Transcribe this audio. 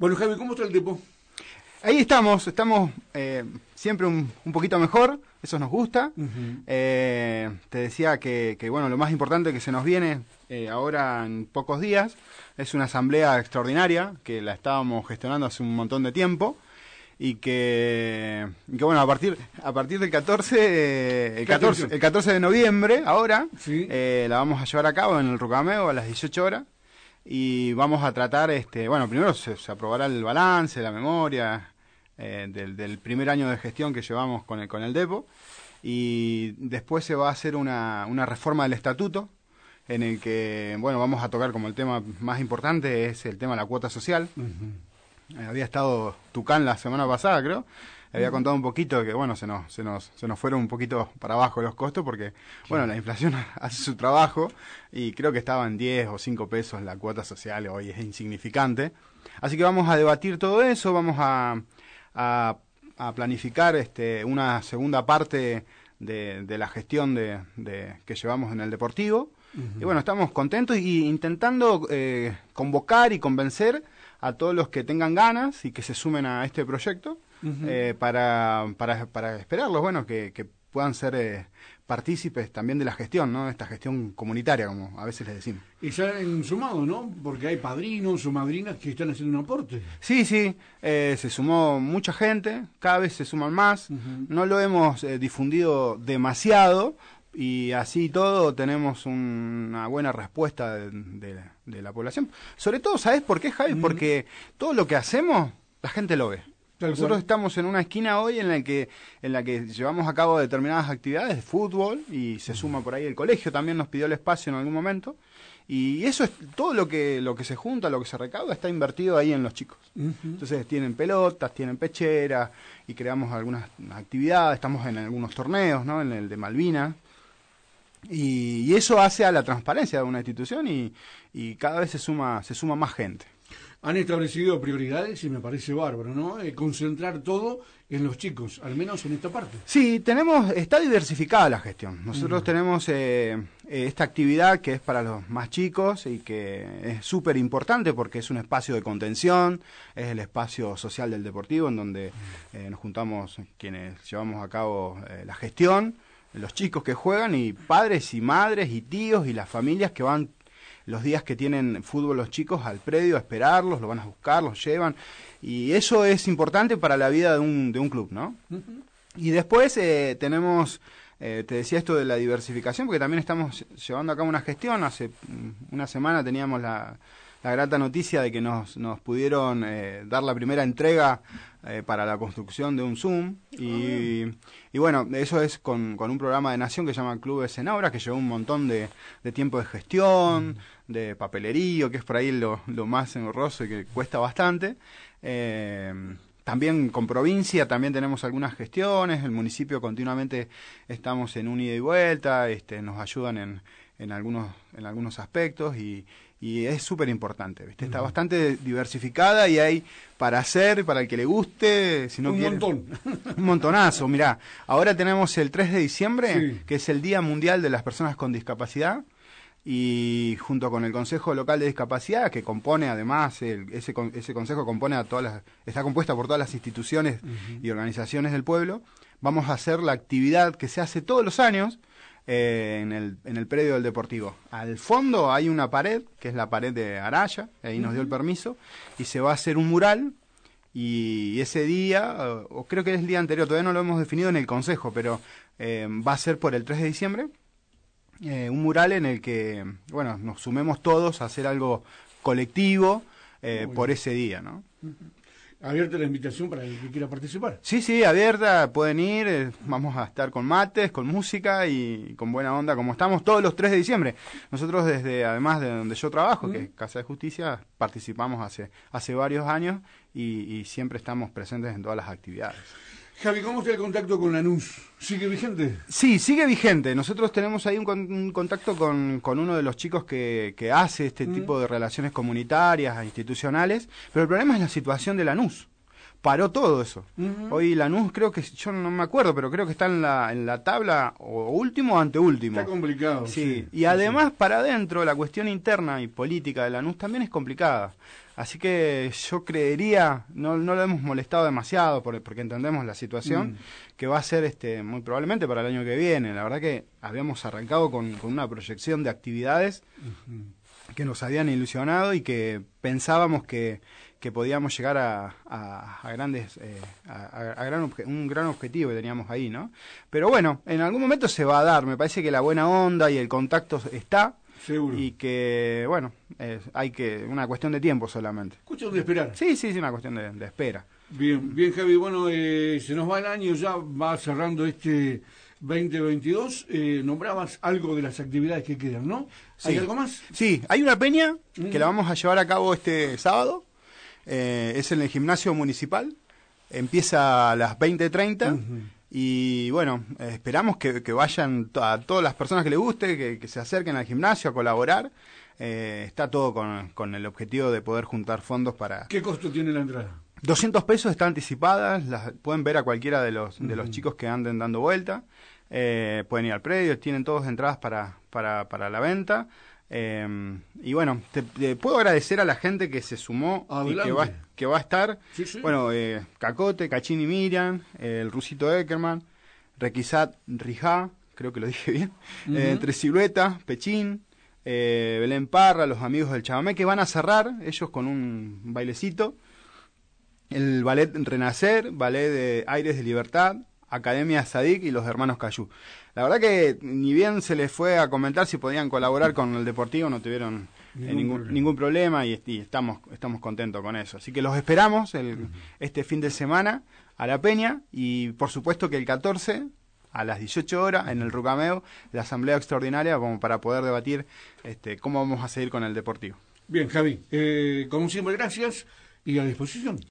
Bueno, Javi, ¿cómo está el Depo? Ahí estamos siempre un poquito mejor, eso nos gusta. Te decía que bueno, lo más importante que se nos viene ahora en pocos días es una asamblea extraordinaria que la estábamos gestionando hace un montón de tiempo y que bueno, a partir del 14 de noviembre, ahora, sí, la vamos a llevar a cabo en el Rucameo a las 18 horas. Y vamos a tratar, bueno, primero se aprobará el balance, la memoria del primer año de gestión que llevamos con el Depo, y después se va a hacer una reforma del estatuto en el que, bueno, vamos a tocar como el tema más importante es el tema de la cuota social. Había estado Tucán la semana pasada, creo. Había contado un poquito que, bueno, se nos fueron un poquito para abajo los costos porque, bueno, la inflación hace su trabajo y creo que estaba en 10 o 5 pesos la cuota social, hoy es insignificante. Así que vamos a debatir todo eso, vamos a planificar una segunda parte de la gestión que llevamos en el Deportivo. Y bueno, estamos contentos y intentando convocar y convencer a todos los que tengan ganas y que se sumen a este proyecto. Para esperarlos, bueno, que puedan ser partícipes también de la gestión, ¿no? Esta gestión comunitaria, como a veces les decimos. Y se han sumado, ¿no? Porque hay padrinos o madrinas que están haciendo un aporte. Sí, se sumó mucha gente, cada vez se suman más. No lo hemos difundido demasiado y así todo tenemos una buena respuesta de la población. Sobre todo, ¿sabes por qué, Javi? Porque todo lo que hacemos, la gente lo ve. Nosotros estamos en una esquina hoy en la que llevamos a cabo determinadas actividades de fútbol y se suma por ahí el colegio, también nos pidió el espacio en algún momento, y eso es todo lo que se junta, lo que se recauda está invertido ahí en los chicos. Entonces tienen pelotas, tienen pecheras y creamos algunas actividades, estamos en algunos torneos, ¿no? En el de Malvinas. Y eso hace a la transparencia de una institución y cada vez se suma más gente. Han establecido prioridades y me parece bárbaro, ¿no? Concentrar todo en los chicos, al menos en esta parte. Sí, está diversificada la gestión. Nosotros tenemos esta actividad que es para los más chicos y que es súper importante porque es un espacio de contención, es el espacio social del Deportivo en donde nos juntamos quienes llevamos a cabo la gestión, los chicos que juegan y padres y madres y tíos y las familias que van los días que tienen fútbol los chicos al predio a esperarlos, lo van a buscar, los llevan, y eso es importante para la vida de un club, ¿no? Y después tenemos, te decía esto de la diversificación, porque también estamos llevando a cabo una gestión. Hace una semana teníamos la grata noticia de que nos pudieron dar la primera entrega para la construcción de un Zoom y bueno, eso es con un programa de Nación que se llama Clubes en Obras, que llevó un montón de tiempo de gestión, de papelerío, que es por ahí lo más engorroso y que cuesta bastante. También con provincia también tenemos algunas gestiones, el municipio continuamente estamos en un ida y vuelta, nos ayudan en algunos aspectos y es súper importante, ¿viste? Está bastante diversificada y hay para hacer, para el que le guste, si no un quiere, montón. Un montonazo. Mirá, ahora tenemos el 3 de diciembre, que es el Día Mundial de las Personas con Discapacidad, y junto con el Consejo Local de Discapacidad, que compone además, ese consejo compone está compuesta por todas las instituciones y organizaciones del pueblo, vamos a hacer la actividad que se hace todos los años, en el predio del Deportivo. Al fondo hay una pared, que es la pared de Araya, ahí nos dio el permiso, y se va a hacer un mural, y ese día, o creo que es el día anterior, todavía no lo hemos definido en el Consejo, pero va a ser por el 3 de diciembre, un mural en el que, bueno, nos sumemos todos a hacer algo colectivo por ese día, ¿no? Abierta la invitación para el que quiera participar. Sí, abierta, pueden ir, vamos a estar con mates, con música y con buena onda, como estamos todos los 3 de diciembre. Nosotros además de donde yo trabajo, que es Casa de Justicia, participamos hace varios años y siempre estamos presentes en todas las actividades. Javi, ¿cómo está el contacto con Lanús? ¿Sigue vigente? Sí, sigue vigente. Nosotros tenemos ahí un contacto con uno de los chicos que hace este tipo de relaciones comunitarias, institucionales, pero el problema es la situación de Lanús. Paró todo eso. Hoy Lanús creo que, yo no me acuerdo, pero creo que está en la tabla o último o anteúltimo. Está complicado. Sí, y además para adentro la cuestión interna y política de Lanús también es complicada. Así que yo creería, no lo hemos molestado demasiado porque entendemos la situación, que va a ser muy probablemente para el año que viene. La verdad que habíamos arrancado con una proyección de actividades que nos habían ilusionado y que pensábamos que podíamos llegar a grandes un gran objetivo que teníamos ahí, ¿no? Pero bueno, en algún momento se va a dar. Me parece que la buena onda y el contacto está. Seguro. Y que, bueno, una cuestión de tiempo solamente. Cuestión de esperar. Sí, una cuestión de espera. Bien, Javi, bueno, se nos va el año, ya va cerrando este 2022. Nombrabas algo de las actividades que quedan, ¿no? ¿Hay algo más? Sí, hay una peña que la vamos a llevar a cabo este sábado. Es en el gimnasio municipal. Empieza a las 20:30. Y bueno, esperamos que vayan a todas las personas que les guste, que se acerquen al gimnasio a colaborar. Está todo con el objetivo de poder juntar fondos para... ¿Qué costo tiene la entrada? 200 pesos está anticipadas, las pueden ver a cualquiera de los chicos que anden dando vuelta. Pueden ir al predio, tienen todas entradas para la venta. Y bueno, te puedo agradecer a la gente que se sumó. Adelante. Y que va a estar. Sí, sí. Bueno, Cacote, Cachini Miriam, el Rusito Eckerman, Requisat Rijá, creo que lo dije bien, Entre Silueta, Pechín, Belén Parra, los amigos del Chamamé, que van a cerrar ellos con un bailecito. El ballet Renacer, ballet de Aires de Libertad, Academia Sadik y los hermanos Cayú. La verdad que ni bien se les fue a comentar si podían colaborar con el Deportivo, no tuvieron ningún problema y estamos contentos con eso. Así que los esperamos este fin de semana a la Peña y por supuesto que el 14 a las 18 horas en el Rucameo, la asamblea extraordinaria como para poder debatir cómo vamos a seguir con el Deportivo. Bien, Javi, como siempre, gracias y a disposición.